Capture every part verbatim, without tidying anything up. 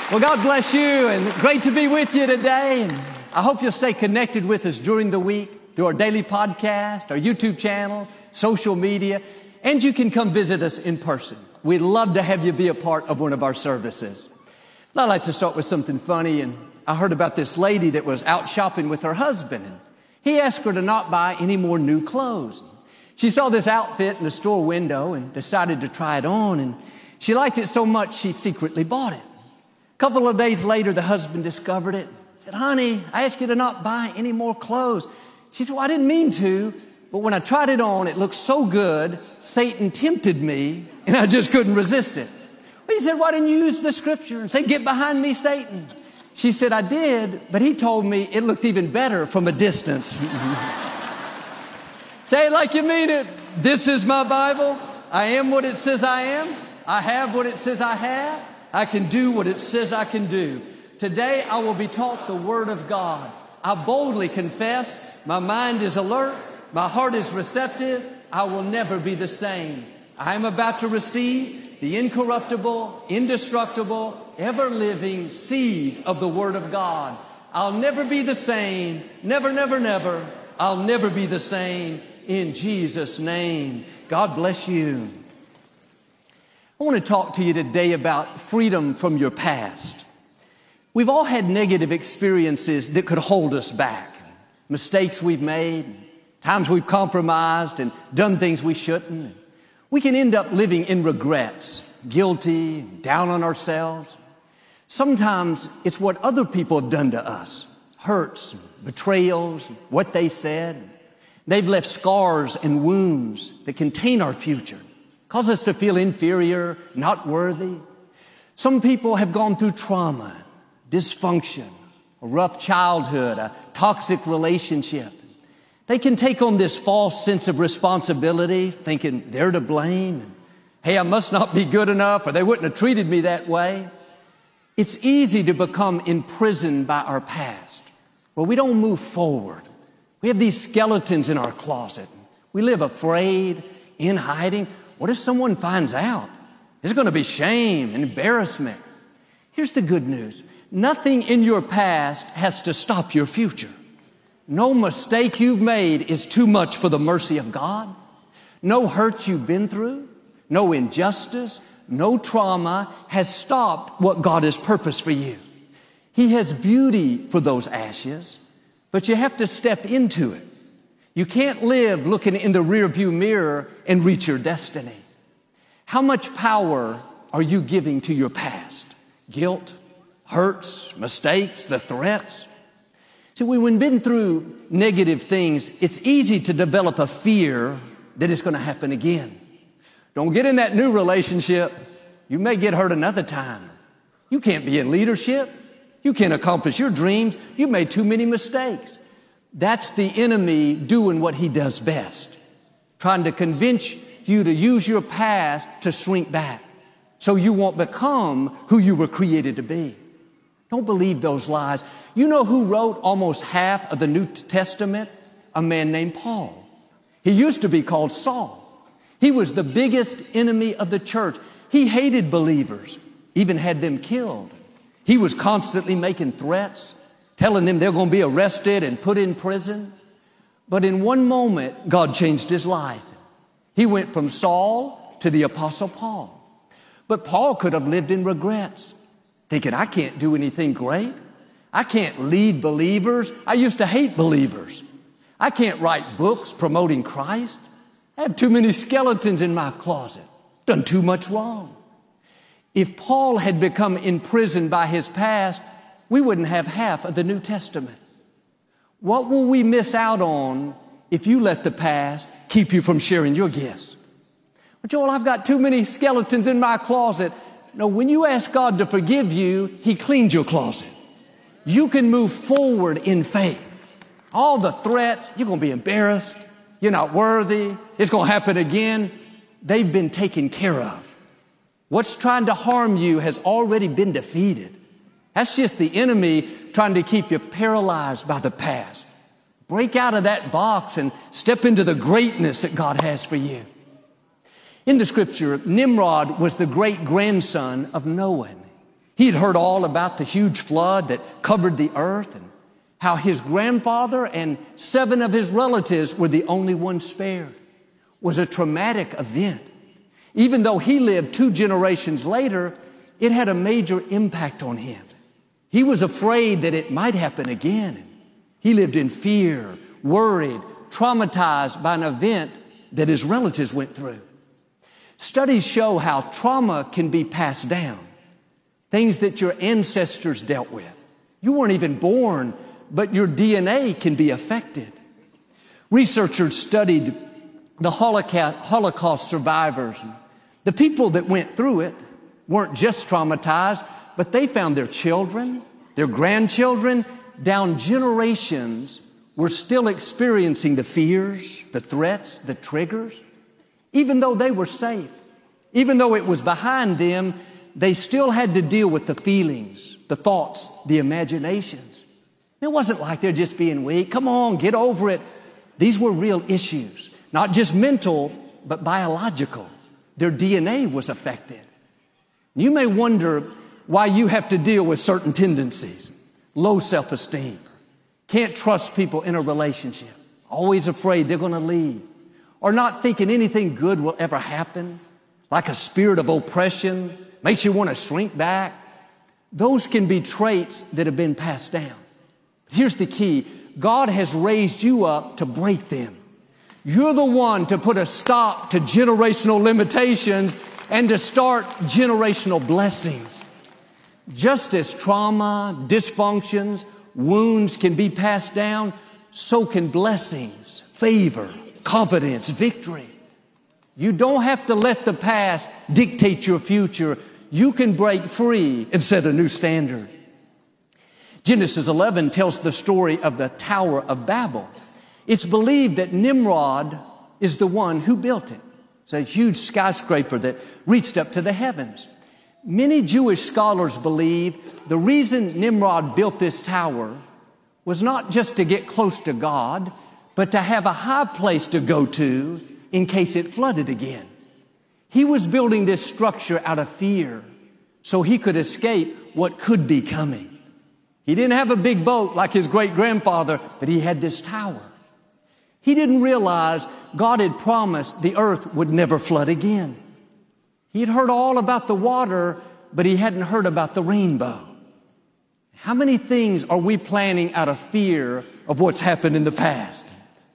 Well, God bless you, and great to be with you today. And I hope you'll stay connected with us during the week through our daily podcast, our YouTube channel, social media, and you can come visit us in person. We'd love to have you be a part of one of our services. I'd like to start with something funny, and I heard about this lady that was out shopping with her husband, and he asked her to not buy any more new clothes. She saw this outfit in the store window and decided to try it on, and she liked it so much she secretly bought it. A couple of days later, the husband discovered it. Said, honey, I asked you to not buy any more clothes. She said, well, I didn't mean to, but when I tried it on, it looked so good, Satan tempted me, and I just couldn't resist it. Well, he said, why didn't you use the scripture and say, get behind me, Satan? She said, I did, but he told me it looked even better from a distance. Say it like you mean it. This is my Bible. I am what it says I am. I have what it says I have. I can do what it says I can do. Today I will be taught the Word of God. I boldly confess, my mind is alert, my heart is receptive, I will never be the same. I am about to receive the incorruptible, indestructible, ever-living seed of the Word of God. I'll never be the same, never, never, never. I'll never be the same in Jesus' name. God bless you. I want to talk to you today about freedom from your past. We've all had negative experiences that could hold us back. Mistakes we've made, times we've compromised and done things we shouldn't. We can end up living in regrets, guilty, down on ourselves. Sometimes it's what other people have done to us, hurts, betrayals, what they said. They've left scars and wounds that contain our future. Cause us to feel inferior, not worthy. Some people have gone through trauma, dysfunction, a rough childhood, a toxic relationship. They can take on this false sense of responsibility, thinking they're to blame. Hey, I must not be good enough, or they wouldn't have treated me that way. It's easy to become imprisoned by our past, where we don't move forward. We have these skeletons in our closet. We live afraid, in hiding. What if someone finds out? There's going to be shame and embarrassment. Here's the good news. Nothing in your past has to stop your future. No mistake you've made is too much for the mercy of God. No hurt you've been through, no injustice, no trauma has stopped what God has purposed for you. He has beauty for those ashes, but you have to step into it. You can't live looking in the rearview mirror and reach your destiny. How much power are you giving to your past? Guilt, hurts, mistakes, the threats? See, when we've been through negative things, it's easy to develop a fear that it's going to happen again. Don't get in that new relationship. You may get hurt another time. You can't be in leadership. You can't accomplish your dreams. You made too many mistakes. That's the enemy doing what he does best, trying to convince you to use your past to shrink back so you won't become who you were created to be. Don't believe those lies. You know who wrote almost half of the New Testament? A man named Paul. He used to be called Saul. He was the biggest enemy of the church. He hated believers, even had them killed. He was constantly making threats, telling them they're going to be arrested and put in prison. But in one moment, God changed his life. He went from Saul to the Apostle Paul. But Paul could have lived in regrets, thinking, I can't do anything great. I can't lead believers. I used to hate believers. I can't write books promoting Christ. I have too many skeletons in my closet. Done too much wrong. If Paul had become imprisoned by his past, we wouldn't have half of the New Testament. What will we miss out on if you let the past keep you from sharing your gifts? Well, Joel, I've got too many skeletons in my closet. No, when you ask God to forgive you, he cleans your closet. You can move forward in faith. All the threats, you're going to be embarrassed. You're not worthy. It's going to happen again. They've been taken care of. What's trying to harm you has already been defeated. That's just the enemy trying to keep you paralyzed by the past. Break out of that box and step into the greatness that God has for you. In the scripture, Nimrod was the great grandson of Noah. He'd heard all about the huge flood that covered the earth and how his grandfather and seven of his relatives were the only ones spared. It was a traumatic event. Even though he lived two generations later, it had a major impact on him. He was afraid that it might happen again. He lived in fear, worried, traumatized by an event that his relatives went through. Studies show how trauma can be passed down, things that your ancestors dealt with. You weren't even born, but your D N A can be affected. Researchers studied the Holocaust survivors. The people that went through it weren't just traumatized, but they found their children, their grandchildren, down generations were still experiencing the fears, the threats, the triggers. Even though they were safe, even though it was behind them, they still had to deal with the feelings, the thoughts, the imaginations. It wasn't like they're just being weak. Come on, get over it. These were real issues, not just mental, but biological. Their D N A was affected. You may wonder why you have to deal with certain tendencies, low self-esteem, can't trust people in a relationship, always afraid they're going to leave, or not thinking anything good will ever happen, like a spirit of oppression, makes you want to shrink back. Those can be traits that have been passed down. Here's the key. God has raised you up to break them. You're the one to put a stop to generational limitations and to start generational blessings. Just as trauma, dysfunctions, wounds can be passed down, so can blessings, favor, confidence, victory. You don't have to let the past dictate your future. You can break free and set a new standard. Genesis eleven tells the story of the Tower of Babel. It's believed that Nimrod is the one who built it. It's a huge skyscraper that reached up to the heavens. Many Jewish scholars believe the reason Nimrod built this tower was not just to get close to God, but to have a high place to go to in case it flooded again. He was building this structure out of fear so he could escape what could be coming. He didn't have a big boat like his great-grandfather, but he had this tower. He didn't realize God had promised the earth would never flood again. He had heard all about the water, but he hadn't heard about the rainbow. How many things are we planning out of fear of what's happened in the past?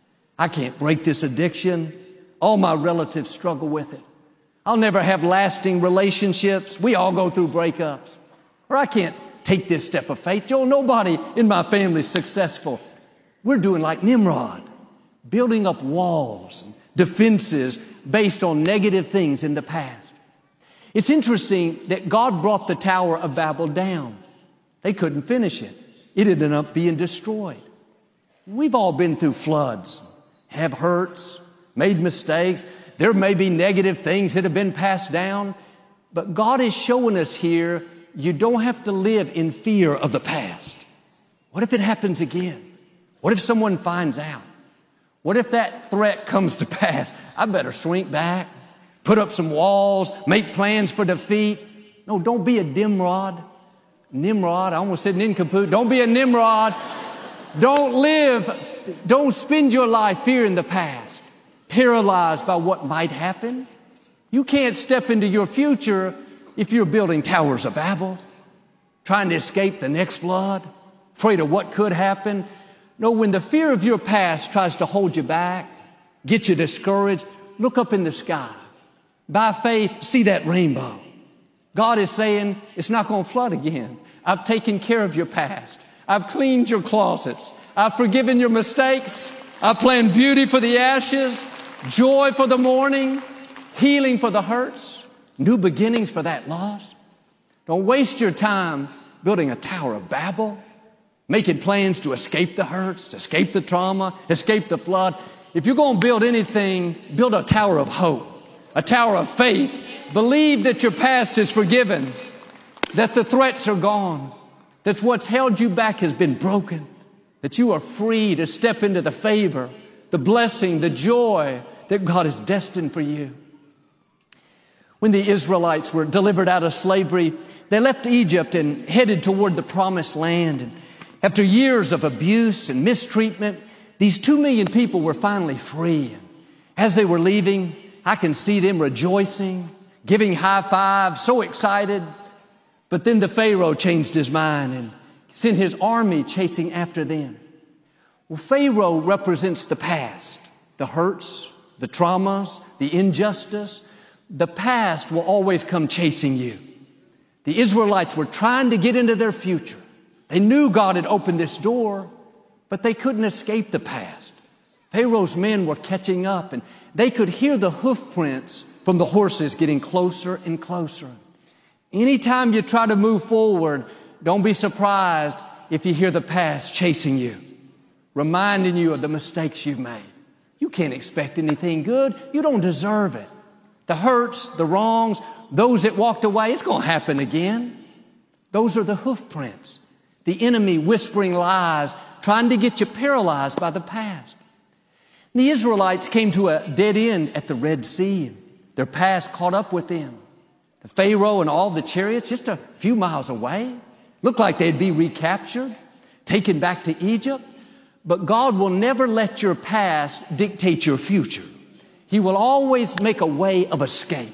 I can't break this addiction. All my relatives struggle with it. I'll never have lasting relationships. We all go through breakups. Or I can't take this step of faith. Joe, nobody in my family is successful. We're doing like Nimrod, building up walls and defenses based on negative things in the past. It's interesting that God brought the Tower of Babel down. They couldn't finish it. It ended up being destroyed. We've all been through floods, have hurts, made mistakes. There may be negative things that have been passed down, but God is showing us here you don't have to live in fear of the past. What if it happens again? What if someone finds out? What if that threat comes to pass? I better shrink back, put up some walls, make plans for defeat. No, don't be a Nimrod. Nimrod, I almost said nincompoop. Don't be a Nimrod. Don't live, don't spend your life fearing the past, paralyzed by what might happen. You can't step into your future if you're building towers of Babel, trying to escape the next flood, afraid of what could happen. No, when the fear of your past tries to hold you back, get you discouraged, look up in the sky. By faith, see that rainbow. God is saying, it's not going to flood again. I've taken care of your past. I've cleaned your closets. I've forgiven your mistakes. I've planned beauty for the ashes, joy for the mourning, healing for the hurts, new beginnings for that loss. Don't waste your time building a Tower of Babel, making plans to escape the hurts, to escape the trauma, escape the flood. If you're going to build anything, build a tower of hope, a tower of faith. Believe that your past is forgiven, that the threats are gone, that what's held you back has been broken, that you are free to step into the favor, the blessing, the joy that God has destined for you. When the Israelites were delivered out of slavery, They left Egypt and headed toward the promised land. And after years of abuse and mistreatment, these two million people were finally free. As they were leaving, I can see them rejoicing, giving high fives, so excited. But then the Pharaoh changed his mind and sent his army chasing after them. Well, Pharaoh represents the past, the hurts, the traumas, the injustice. The past will always come chasing you. The Israelites were trying to get into their future. They knew God had opened this door, but they couldn't escape the past. Pharaoh's men were catching up, and they could hear the hoof prints from the horses getting closer and closer. Anytime you try to move forward, don't be surprised if you hear the past chasing you, reminding you of the mistakes you've made. You can't expect anything good. You don't deserve it. The hurts, the wrongs, those that walked away, it's going to happen again. Those are the hoof prints. The enemy whispering lies, trying to get you paralyzed by the past. The Israelites came to a dead end at the Red Sea. Their past caught up with them. The Pharaoh and all the chariots just a few miles away. Looked like they'd be recaptured, taken back to Egypt. But God will never let your past dictate your future. He will always make a way of escape.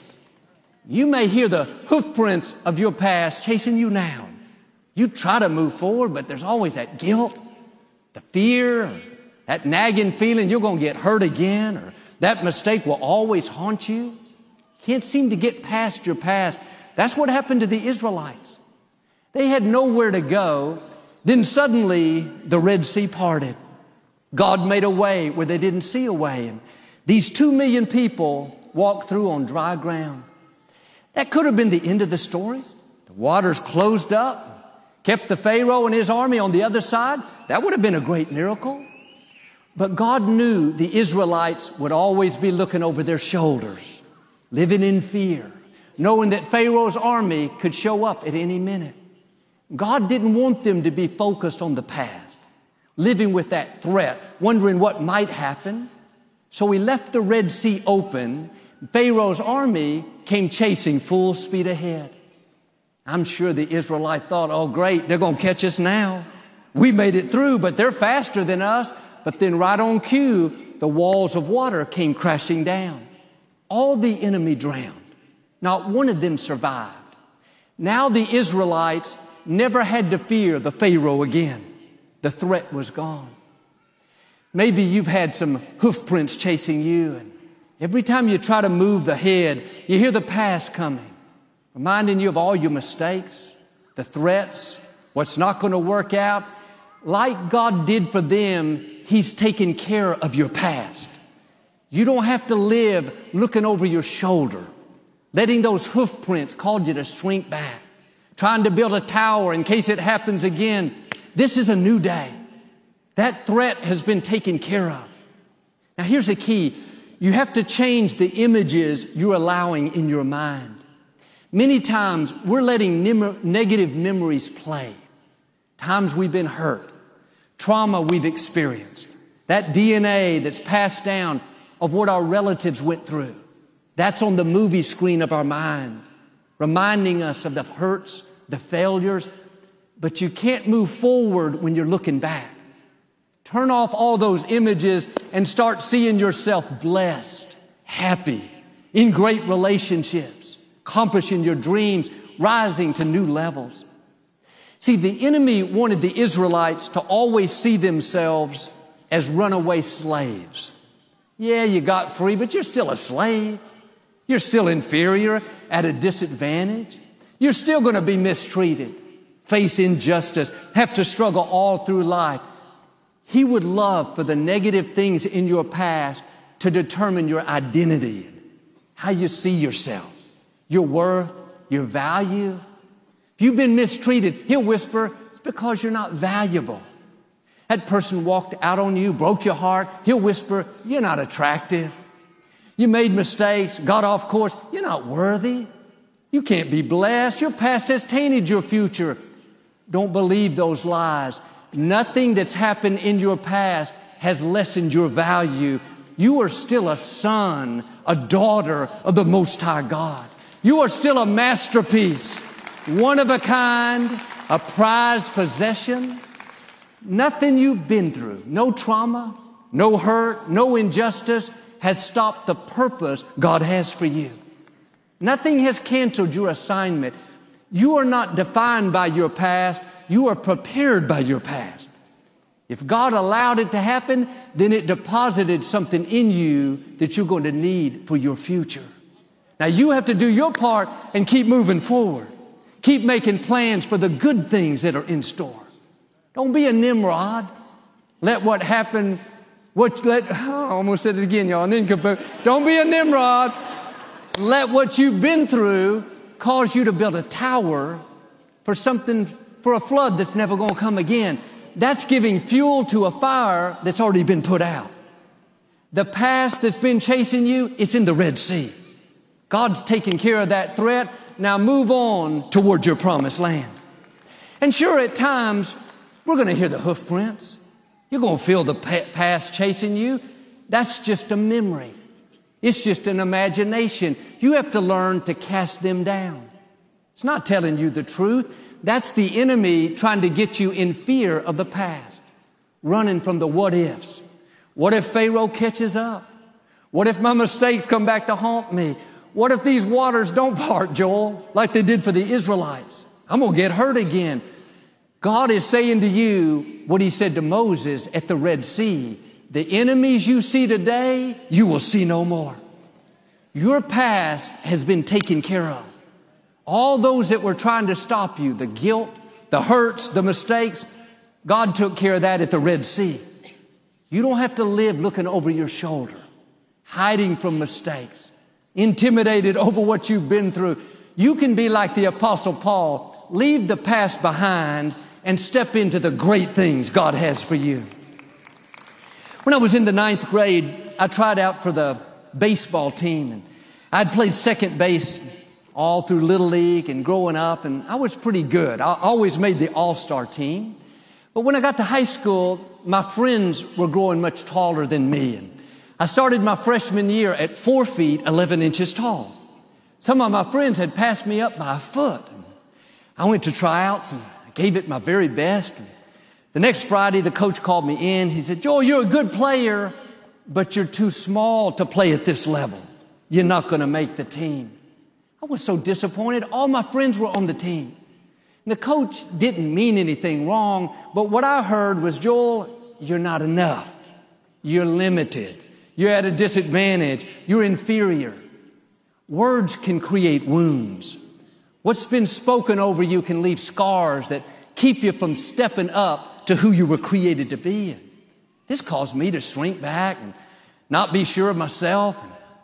You may hear the hoof prints of your past chasing you now. You try to move forward, but there's always that guilt, the fear, that nagging feeling you're going to get hurt again, or that mistake will always haunt you. Can't seem to get past your past. That's what happened to the Israelites. They had nowhere to go. Then suddenly the Red Sea parted. God made a way where they didn't see a way. And these two million people walked through on dry ground. That could have been the end of the story. The waters closed up, kept the Pharaoh and his army on the other side. That would have been a great miracle. But God knew the Israelites would always be looking over their shoulders, living in fear, knowing that Pharaoh's army could show up at any minute. God didn't want them to be focused on the past, living with that threat, wondering what might happen. So He left the Red Sea open. Pharaoh's army came chasing full speed ahead. I'm sure the Israelites thought, oh great, they're going to catch us now. We made it through, but they're faster than us. But then right on cue, the walls of water came crashing down. All the enemy drowned. Not one of them survived. Now the Israelites never had to fear the Pharaoh again. The threat was gone. Maybe you've had some hoof prints chasing you, and every time you try to move the head, you hear the past coming, reminding you of all your mistakes, the threats, what's not going to work out. Like God did for them, He's taken care of your past. You don't have to live looking over your shoulder, letting those hoof prints cause you to shrink back, trying to build a tower in case it happens again. This is a new day. That threat has been taken care of. Now here's the key. You have to change the images you're allowing in your mind. Many times we're letting nem- negative memories play. Times we've been hurt, trauma we've experienced, that D N A that's passed down of what our relatives went through. That's on the movie screen of our mind, reminding us of the hurts, the failures. But you can't move forward when you're looking back. Turn off all those images and start seeing yourself blessed, happy, in great relationships, accomplishing your dreams, rising to new levels. See, the enemy wanted the Israelites to always see themselves as runaway slaves. Yeah, you got free, but you're still a slave. You're still inferior, at a disadvantage. You're still going to be mistreated, face injustice, have to struggle all through life. He would love for the negative things in your past to determine your identity, how you see yourself, your worth, your value. If you've been mistreated, He'll whisper, it's because you're not valuable. That person walked out on you, broke your heart. He'll whisper, you're not attractive. You made mistakes, got off course. You're not worthy. You can't be blessed. Your past has tainted your future. Don't believe those lies. Nothing that's happened in your past has lessened your value. You are still a son, a daughter of the Most High God. You are still a masterpiece. one of a kind, a prized possession. Nothing you've been through, no trauma, no hurt, no injustice has stopped the purpose God has for you. Nothing has canceled your assignment. You are not defined by your past. You are prepared by your past. If God allowed it to happen, then it deposited something in you that you're going to need for your future. Now you have to do your part and keep moving forward. Keep making plans for the good things that are in store. Don't be a Nimrod. Let what happened, what, let, I almost said it again, y'all, nincompoop. Don't be a Nimrod. Let what you've been through cause you to build a tower for something, for a flood that's never going to come again. That's giving fuel to a fire that's already been put out. The past that's been chasing you, it's in the Red Sea. God's taking care of that threat. Now move on toward your promised land. And sure, at times, we're going to hear the hoof prints. You're going to feel the past chasing you. That's just a memory. It's just an imagination. You have to learn to cast them down. It's not telling you the truth. That's the enemy trying to get you in fear of the past, running from the what ifs. What if Pharaoh catches up? What if my mistakes come back to haunt me? What if these waters don't part, Joel, like they did for the Israelites? I'm going to get hurt again. God is saying to you what he said to Moses at the Red Sea. The enemies you see today, you will see no more. Your past has been taken care of. All those that were trying to stop you, the guilt, the hurts, the mistakes, God took care of that at the Red Sea. You don't have to live looking over your shoulder, hiding from mistakes, intimidated over what you've been through. You can be like the Apostle Paul, leave the past behind and step into the great things God has for you. When I was in the ninth grade, I tried out for the baseball team, and I'd played second base all through Little League and growing up, and I was pretty good. I always made the all-star team. But when I got to high school, my friends were growing much taller than me. And I started my freshman year at four feet, eleven inches tall. Some of my friends had passed me up by a foot. I went to tryouts and I gave it my very best. The next Friday, the coach called me in. He said, Joel, you're a good player, but you're too small to play at this level. You're not going to make the team. I was so disappointed. All my friends were on the team. And the coach didn't mean anything wrong, but what I heard was, Joel, you're not enough. You're limited. You're at a disadvantage. You're inferior. Words can create wounds. What's been spoken over you can leave scars that keep you from stepping up to who you were created to be. This caused me to shrink back and not be sure of myself.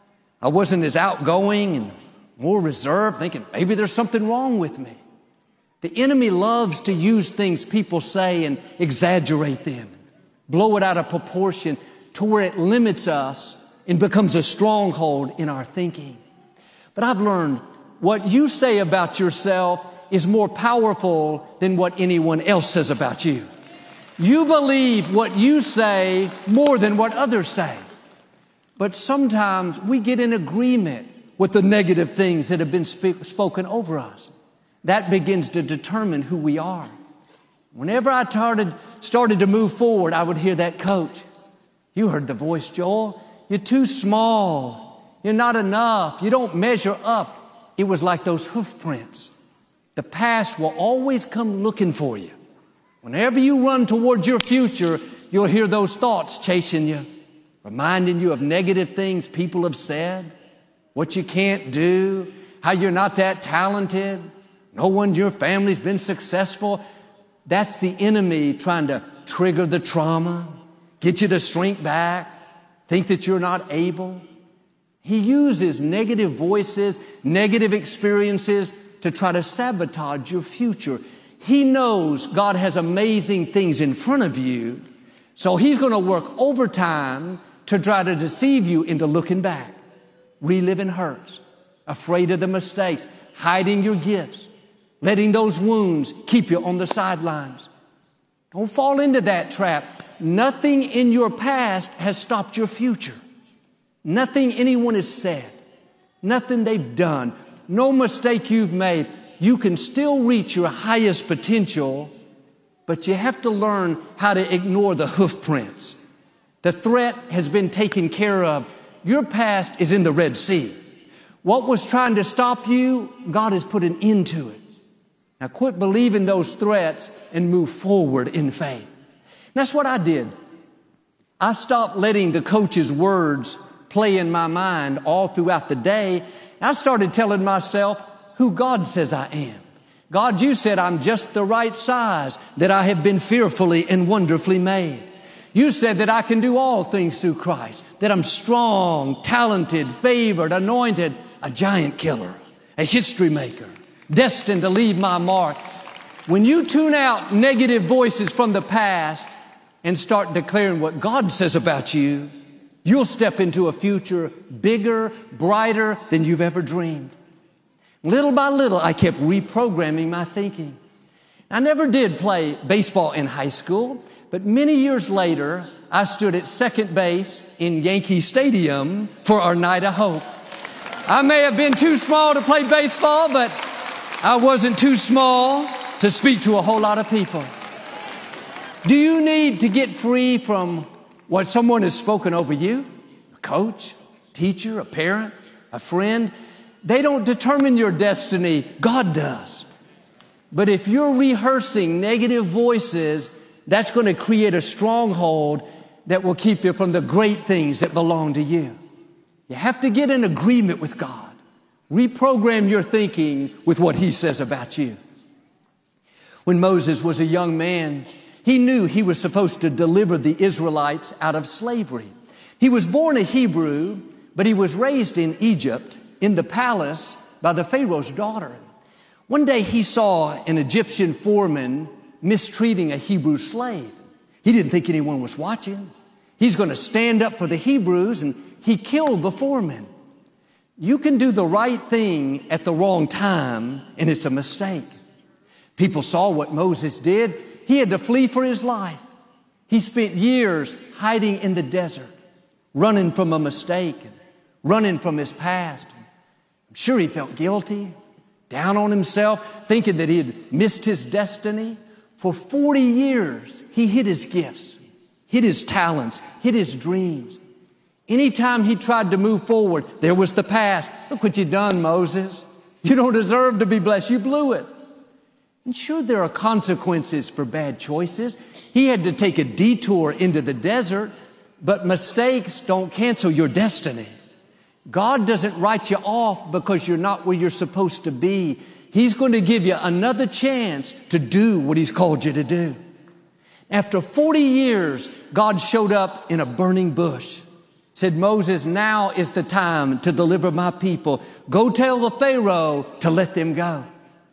I wasn't as outgoing and more reserved, thinking maybe there's something wrong with me. The enemy loves to use things people say and exaggerate them, blow it out of proportion to where it limits us and becomes a stronghold in our thinking. But I've learned what you say about yourself is more powerful than what anyone else says about you. You believe what you say more than what others say. But sometimes we get in agreement with the negative things that have been sp- spoken over us. That begins to determine who we are. Whenever I started, started to move forward, I would hear that coach. You heard the voice, Joel. You're too small. You're not enough. You don't measure up. It was like those hoof prints. The past will always come looking for you. Whenever you run toward your future, you'll hear those thoughts chasing you, reminding you of negative things people have said, what you can't do, how you're not that talented, no one in your family's been successful. That's the enemy trying to trigger the trauma, get you to shrink back, think that you're not able. He uses negative voices, negative experiences to try to sabotage your future. He knows God has amazing things in front of you, so he's going to work overtime to try to deceive you into looking back, reliving hurts, afraid of the mistakes, hiding your gifts, letting those wounds keep you on the sidelines. Don't fall into that trap. Nothing in your past has stopped your future. Nothing anyone has said, nothing they've done, no mistake you've made. you can still reach your highest potential, but you have to learn how to ignore the hoof prints. The threat has been taken care of. Your past is in the Red Sea. What was trying to stop you, God has put an end to it. Now quit believing those threats and move forward in faith. And that's what I did. I stopped letting the coach's words play in my mind all throughout the day. I started telling myself who God says I am. God, you said I'm just the right size, that I have been fearfully and wonderfully made. You said that I can do all things through Christ, that I'm strong, talented, favored, anointed, a giant killer, a history maker, destined to leave my mark. When you tune out negative voices from the past and start declaring what God says about you, you'll step into a future bigger, brighter than you've ever dreamed. Little by little, I kept reprogramming my thinking. I never did play baseball in high school, but many years later, I stood at second base in Yankee Stadium for our Night of Hope. I may have been too small to play baseball, but I wasn't too small to speak to a whole lot of people. Do you need to get free from what someone has spoken over you? A coach, teacher, a parent, a friend? They don't determine your destiny. God does. But if you're rehearsing negative voices, that's going to create a stronghold that will keep you from the great things that belong to you. You have to get in agreement with God. Reprogram your thinking with what He says about you. When Moses was a young man, he knew he was supposed to deliver the Israelites out of slavery. He was born a Hebrew, but he was raised in Egypt in the palace by the Pharaoh's daughter. One day he saw an Egyptian foreman mistreating a Hebrew slave. He didn't think anyone was watching. He's going to stand up for the Hebrews, and he killed the foreman. You can do the right thing at the wrong time, and it's a mistake. People saw what Moses did. He had to flee for his life. He spent years hiding in the desert, running from a mistake, running from his past. I'm sure he felt guilty, down on himself, thinking that he had missed his destiny. For forty years, he hid his gifts, hid his talents, hid his dreams. Anytime he tried to move forward, there was the past. Look what you done, Moses. You don't deserve to be blessed. You blew it. And sure, there are consequences for bad choices. He had to take a detour into the desert, but mistakes don't cancel your destiny. God doesn't write you off because you're not where you're supposed to be. He's going to give you another chance to do what He's called you to do. After forty years, God showed up in a burning bush. Said, Moses, now is the time to deliver my people. Go tell the Pharaoh to let them go.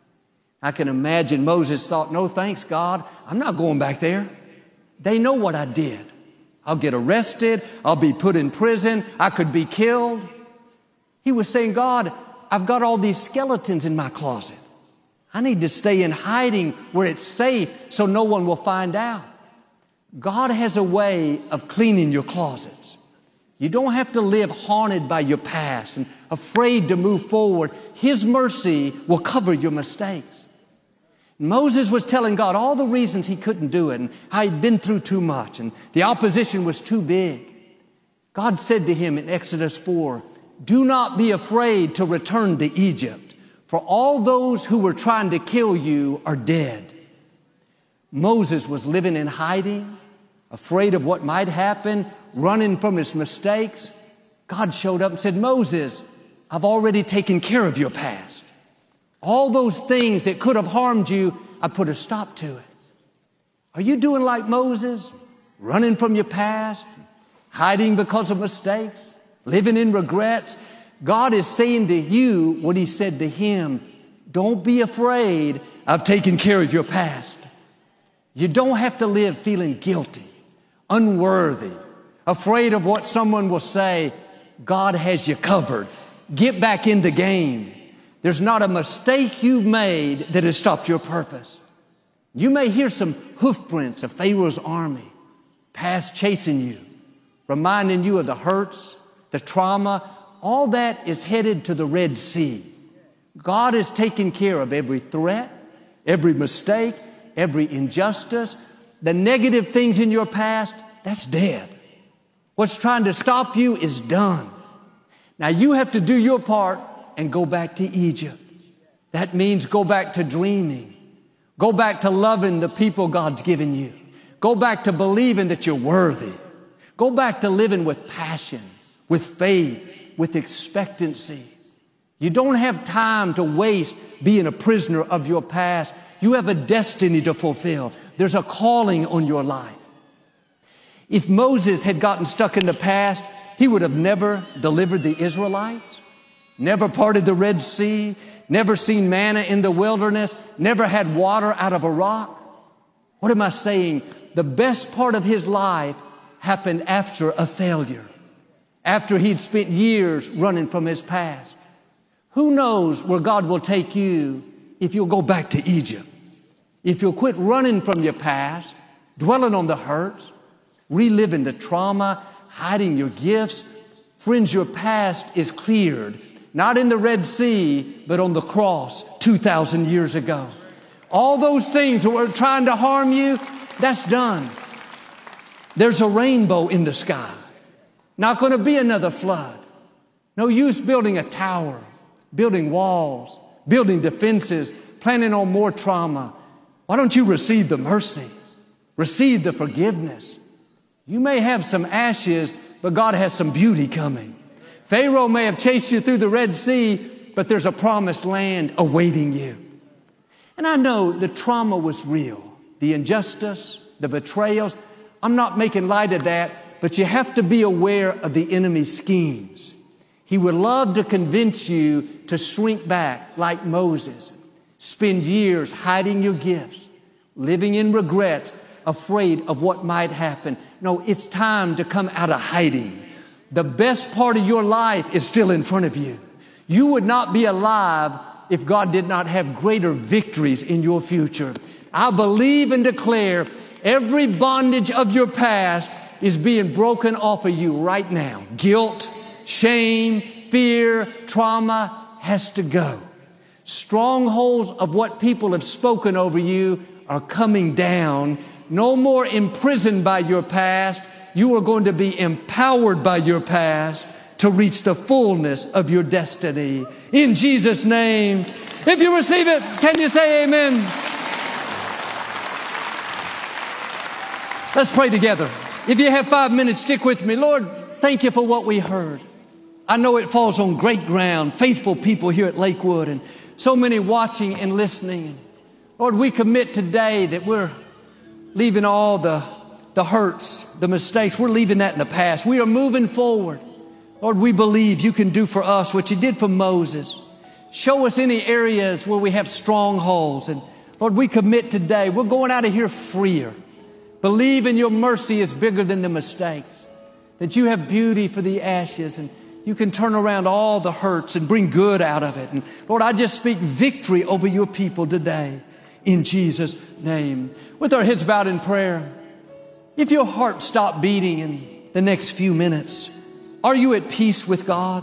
I can imagine Moses thought, no thanks, God. I'm not going back there. They know what I did. I'll get arrested. I'll be put in prison. I could be killed. He was saying, God, I've got all these skeletons in my closet. I need to stay in hiding where it's safe so no one will find out. God has a way of cleaning your closets. You don't have to live haunted by your past and afraid to move forward. His mercy will cover your mistakes. Moses was telling God all the reasons he couldn't do it and how he'd been through too much and the opposition was too big. God said to him in Exodus four, do not be afraid to return to Egypt, for all those who were trying to kill you are dead. Moses was living in hiding, afraid of what might happen, running from his mistakes. God showed up and said, Moses, I've already taken care of your past. All those things that could have harmed you, I put a stop to it. Are you doing like Moses, running from your past, hiding because of mistakes, living in regrets? God is saying to you what He said to him. Don't be afraid. I've taken care of your past. You don't have to live feeling guilty, unworthy, afraid of what someone will say. God has you covered. Get back in the game. There's not a mistake you've made that has stopped your purpose. You may hear some hoof prints of Pharaoh's army, past chasing you, reminding you of the hurts, the trauma. All that is headed to the Red Sea. God has taken care of every threat, every mistake, every injustice. The negative things in your past, that's dead. What's trying to stop you is done. Now you have to do your part and go back to Egypt. That means go back to dreaming. Go back to loving the people God's given you. Go back to believing that you're worthy. Go back to living with passion, with faith, with expectancy. You don't have time to waste being a prisoner of your past. You have a destiny to fulfill. There's a calling on your life. If Moses had gotten stuck in the past, he would have never delivered the Israelites, never parted the Red Sea, never seen manna in the wilderness, never had water out of a rock. What am I saying? The best part of his life happened after a failure, after he'd spent years running from his past. Who knows where God will take you if you'll go back to Egypt, if you'll quit running from your past, dwelling on the hurts, reliving the trauma, hiding your gifts. Friends, your past is cleared, not in the Red Sea, but on the cross two thousand years ago. All those things that were trying to harm you, that's done. There's a rainbow in the sky. Not going to be another flood. No use building a tower, building walls, building defenses, planning on more trauma. Why don't you receive the mercy? Receive the forgiveness. You may have some ashes, but God has some beauty coming. Pharaoh may have chased you through the Red Sea, but there's a promised land awaiting you. And I know the trauma was real. The injustice, the betrayals. I'm not making light of that, but you have to be aware of the enemy's schemes. He would love to convince you to shrink back like Moses. Spend years hiding your gifts, living in regrets, afraid of what might happen. No, it's time to come out of hiding. The best part of your life is still in front of you. You would not be alive if God did not have greater victories in your future. I believe and declare every bondage of your past is being broken off of you right now. Guilt, shame, fear, trauma has to go. Strongholds of what people have spoken over you are coming down. No more imprisoned by your past. You are going to be empowered by your past to reach the fullness of your destiny. In Jesus' name. If you receive it, can you say amen? Let's pray together. If you have five minutes, stick with me. Lord, thank you for what we heard. I know it falls on great ground, faithful people here at Lakewood and so many watching and listening. Lord, we commit today that we're leaving all the, the hurts, the mistakes. We're leaving that in the past. We are moving forward. Lord, we believe you can do for us what you did for Moses. Show us any areas where we have strongholds. And Lord, we commit today. We're going out of here freer. Believe in your mercy is bigger than the mistakes. That you have beauty for the ashes and you can turn around all the hurts and bring good out of it. And Lord, I just speak victory over your people today in Jesus' name. With our heads bowed in prayer, if your heart stopped beating in the next few minutes, are you at peace with God?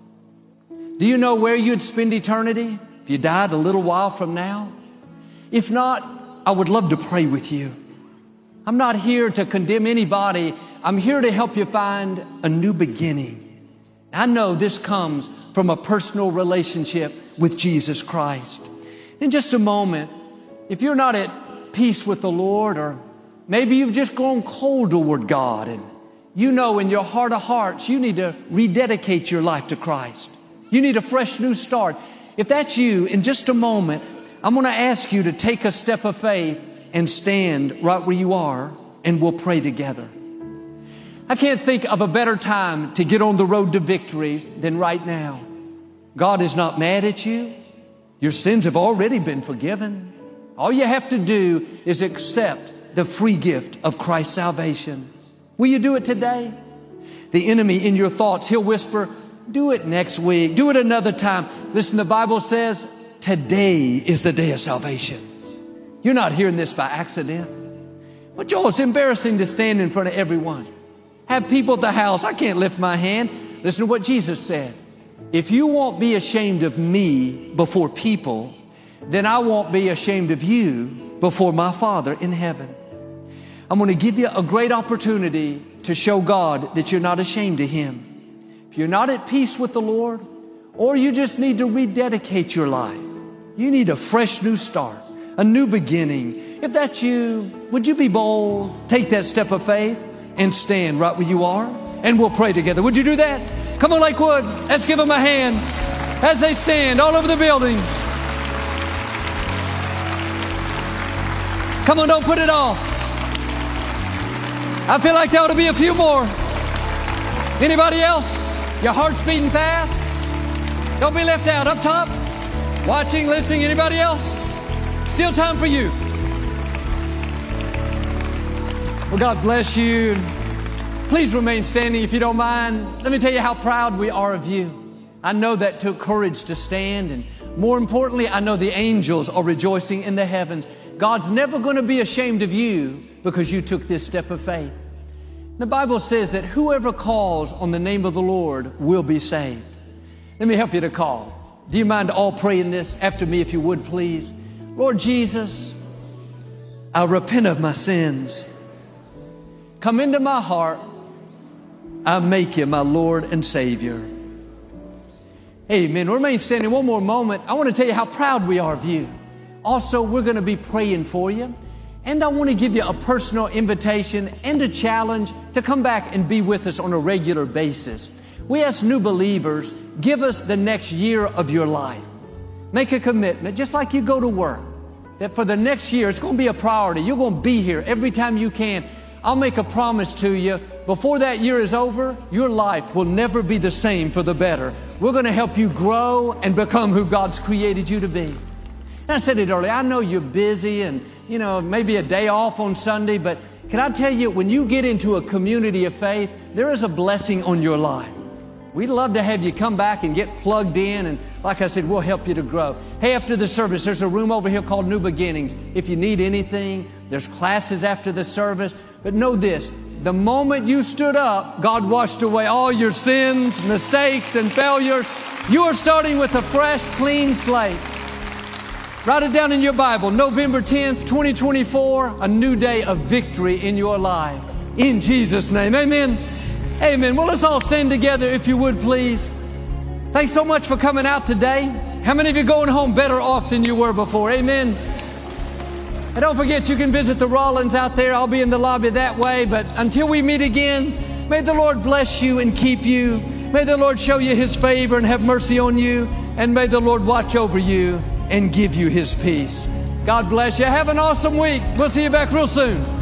Do you know where you'd spend eternity if you died a little while from now? If not, I would love to pray with you. I'm not here to condemn anybody. I'm here to help you find a new beginning. I know this comes from a personal relationship with Jesus Christ. In just a moment, if you're not at peace with the Lord, or maybe you've just gone cold toward God and you know in your heart of hearts you need to rededicate your life to Christ. You need a fresh new start. If that's you, in just a moment, I'm going to ask you to take a step of faith and stand right where you are, and we'll pray together. I can't think of a better time to get on the road to victory than right now. God is not mad at you. Your sins have already been forgiven. All you have to do is accept the free gift of Christ's salvation. Will you do it today? The enemy in your thoughts, he'll whisper, do it next week. Do it another time. Listen, the Bible says today is the day of salvation. You're not hearing this by accident. But Joel, it's embarrassing to stand in front of everyone. Have people at the house. I can't lift my hand. Listen to what Jesus said. if you won't be ashamed of me before people, then I won't be ashamed of you before my Father in heaven. I'm going to give you a great opportunity to show God that you're not ashamed of Him. If you're not at peace with the Lord, or you just need to rededicate your life, you need a fresh new start, a new beginning. If that's you, would you be bold, take that step of faith, and stand right where you are? And we'll pray together. Would you do that? Come on, Lakewood. Let's give them a hand as they stand all over the building. Come on, don't put it off. I feel like there ought to be a few more. Anybody else? Your heart's beating fast? Don't be left out. Up top, watching, listening. Anybody else? Still time for you. Well, God bless you. Please remain standing if you don't mind. Let me tell you how proud we are of you. I know that took courage to stand, and more importantly, I know the angels are rejoicing in the heavens. God's never going to be ashamed of you because you took this step of faith. The Bible says that whoever calls on the name of the Lord will be saved. Let me help you to call. Do you mind all praying this after me if you would, please? Lord Jesus, I repent of my sins. Come into my heart. I make you my Lord and Savior. Amen. Remain standing one more moment. I want to tell you how proud we are of you. Also, we're going to be praying for you. And I want to give you a personal invitation and a challenge to come back and be with us on a regular basis. We ask new believers, give us the next year of your life. Make a commitment, just like you go to work, that for the next year, it's going to be a priority. You're going to be here every time you can. I'll make a promise to you. Before that year is over, your life will never be the same for the better. We're going to help you grow and become who God's created you to be. And I said it earlier, I know you're busy and, you know, maybe a day off on Sunday, but can I tell you, when you get into a community of faith, there is a blessing on your life. We'd love to have you come back and get plugged in, and like I said, we'll help you to grow. Hey, after the service, there's a room over here called New Beginnings. If you need anything, there's classes after the service. But know this, the moment you stood up, God washed away all your sins, mistakes, and failures. You are starting with a fresh, clean slate. Write it down in your Bible. November tenth, twenty twenty-four, a new day of victory in your life. In Jesus' name, amen. Amen. Well, let's all stand together if you would, please. Thanks so much for coming out today. How many of you going home better off than you were before? Amen. And don't forget, you can visit the Rollins out there. I'll be in the lobby that way. But until we meet again, may the Lord bless you and keep you. May the Lord show you His favor and have mercy on you. And may the Lord watch over you and give you His peace. God bless you. Have an awesome week. We'll see you back real soon.